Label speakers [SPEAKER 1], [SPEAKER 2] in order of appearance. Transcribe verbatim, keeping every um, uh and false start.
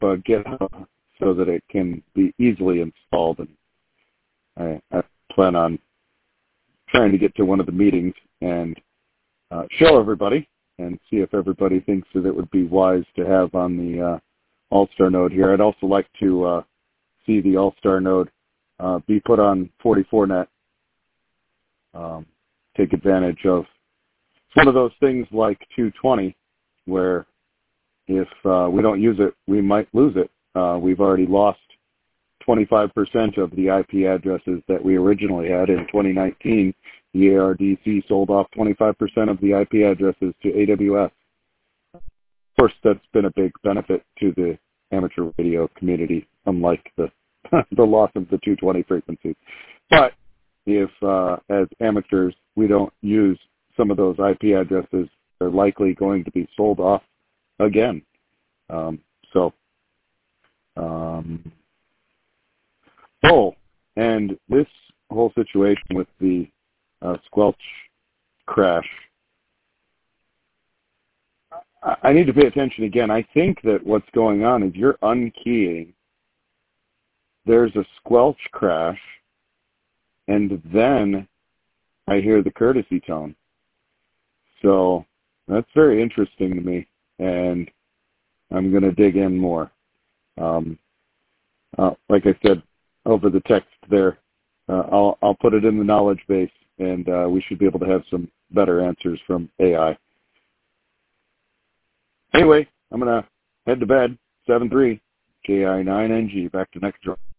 [SPEAKER 1] uh, GitHub so that it can be easily installed. And I, I plan on trying to get to one of the meetings and uh, show everybody and see if everybody thinks that it would be wise to have on the uh, All-Star node here. I'd also like to uh, see the All-Star node uh, be put on forty-four net. Um, take advantage of one of those things like two twenty, where if uh, we don't use it, we might lose it. Uh, we've already lost twenty-five percent of the I P addresses that we originally had in twenty nineteen. The A R D C sold off twenty-five percent of the I P addresses to A W S. Of course, that's been a big benefit to the amateur radio community, unlike the the loss of the two twenty frequency. But if, uh, as amateurs, we don't use some of those I P addresses, they're likely going to be sold off again. Um, so, um, oh, and this whole situation with the uh, squelch crash, I, I need to pay attention again. I think that what's going on is you're unkeying. There's a squelch crash, and then I hear the courtesy tone. So that's very interesting to me, and I'm going to dig in more. Um, uh, like I said over the text there, uh, I'll, I'll put it in the knowledge base, and uh, we should be able to have some better answers from A I. Anyway, I'm going to head to bed. seven three K I nine N G. Back to next draw.